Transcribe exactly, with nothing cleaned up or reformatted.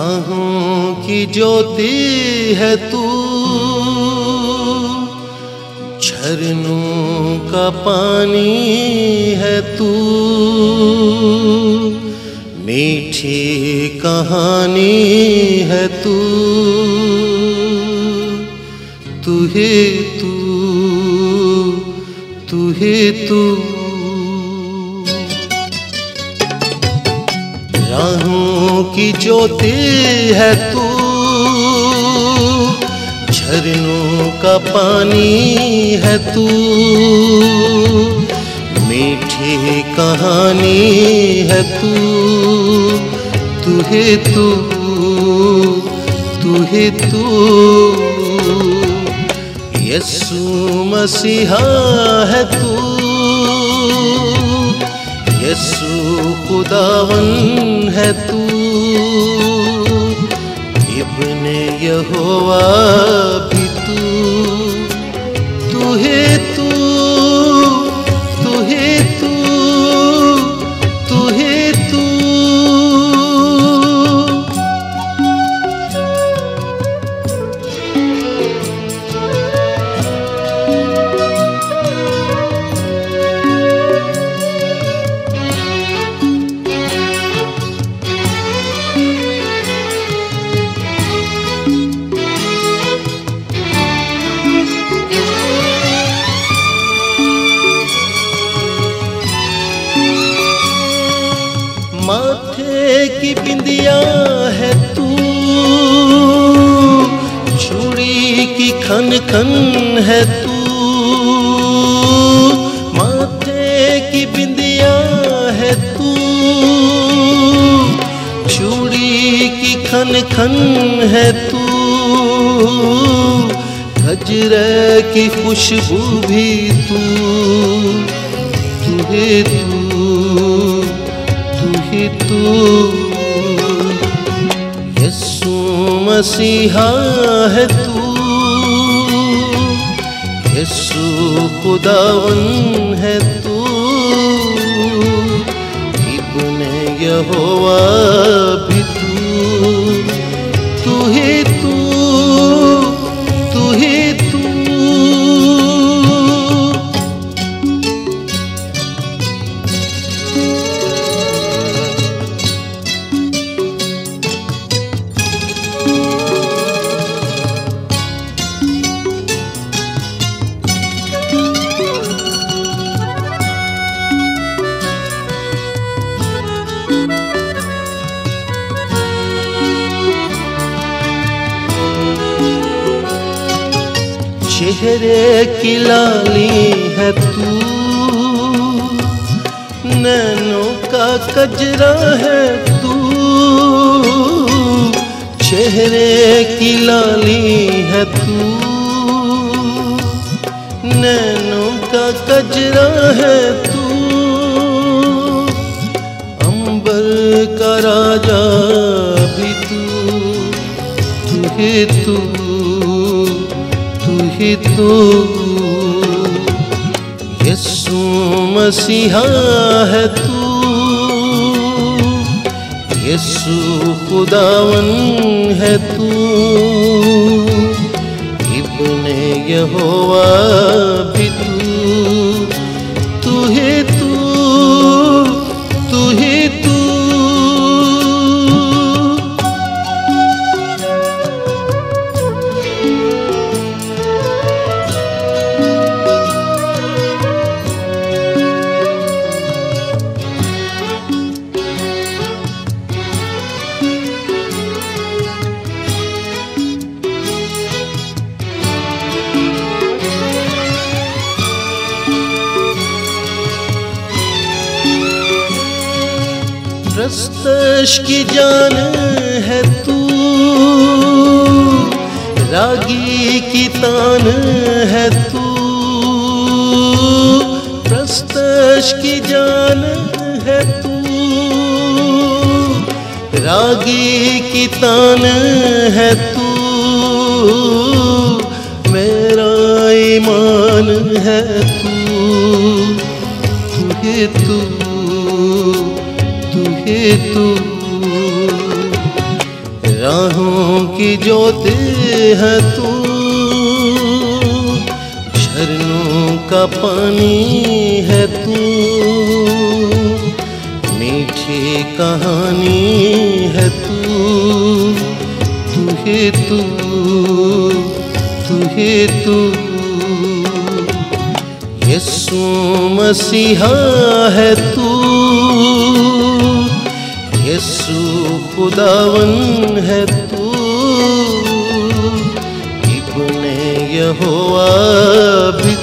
राहों की ज्योति है तू, झरनों का पानी है तू, मीठी कहानी है तू, तू ही तू, तू ही तू। राहों की ज्योति है तू, झरनों का पानी है तू, मीठी कहानी है तू, तू ही तू, तू ही तू। यीशु मसीहा है तू, यीशु खुदावन है तू, इब्ने यहोवा भी तू, तू ही तू, तू ही तू, तू ही तू। माथे की बिंदिया है तू, चूड़ी की खन खन है तू, माथे की बिंदिया है तू, चूड़ी की खन खन है तू, गजरे की खुशबू भी तू, तू ही तू, तू ही तू। यीशु मसीहा है तू, यीशु खुदावन है तू, इब्ने यहोवा भी तू, तू ही तू, तू ही तू। चेहरे की लाली है तू, नैनों का कजरा है तू, चेहरे की लाली है तू, नैनों का कजरा है तू, अंबर का राजा भी तू, तू ही तू, तू ही तू। यीशु मसीहा है तू, यीशु खुदावन है तू, इब्ने यहोवा भी तू, तू ही तू, तू ही तू। प्रस्तश की जान है तू, रागी की तान है तू, प्रस्तश की जान है तू, रागी की तान है तू, मेरा ईमान है तू, तू ही तू, तू ही तू। की ज्योत है तू, झरनों का पानी है तू, मीठी कहानी है तू, तू ही तू, तू ही तू। यीशु मसीहा है तू, यीशु खुदावन है तू, इब्ने यहोवा भी